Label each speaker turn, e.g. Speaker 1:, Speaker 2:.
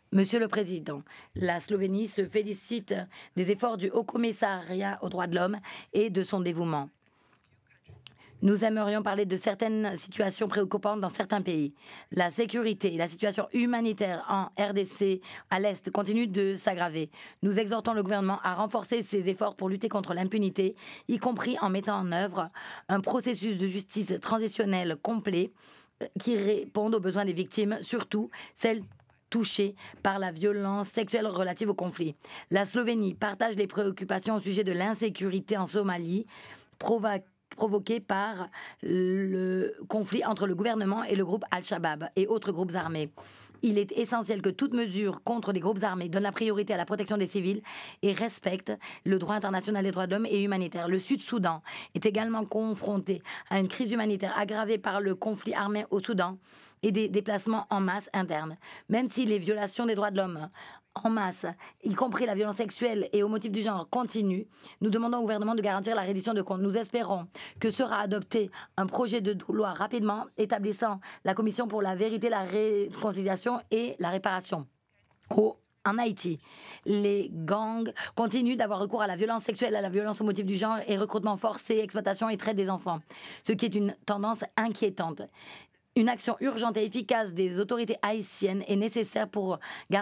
Speaker 1: Monsieur le Président, la Slovénie se félicite des efforts du Haut Commissariat aux droits de l'homme et de son dévouement. Nous aimerions parler de certaines situations préoccupantes dans certains pays. La sécurité et la situation humanitaire en RDC à l'Est continuent de s'aggraver. Nous exhortons le gouvernement à renforcer ses efforts pour lutter contre l'impunité, y compris en mettant en œuvre un processus de justice transitionnelle complet qui réponde aux besoins des victimes, surtout celles touchées par la violence sexuelle relative au conflit. La Slovénie partage les préoccupations au sujet de l'insécurité en Somalie, provoquée par le conflit entre le gouvernement et le groupe Al-Shabaab et autres groupes armés. Il est essentiel que toute mesure contre les groupes armés donne la priorité à la protection des civils et respecte le droit international des droits de l'homme et humanitaire. Le Sud-Soudan est également confronté à une crise humanitaire aggravée par le conflit armé au Soudan et des déplacements en masse internes. Même si les violations des droits de l'homme en masse, y compris la violence sexuelle et au motif du genre, continuent, nous demandons au gouvernement de garantir la reddition de comptes. Nous espérons que sera adopté un projet de loi rapidement établissant la Commission pour la vérité, la réconciliation et la réparation. En Haïti, les gangs continuent d'avoir recours à la violence sexuelle, à la violence au motif du genre et recrutement forcé, exploitation et traite des enfants, ce qui est une tendance inquiétante. Une action urgente et efficace des autorités haïtiennes est nécessaire pour garantir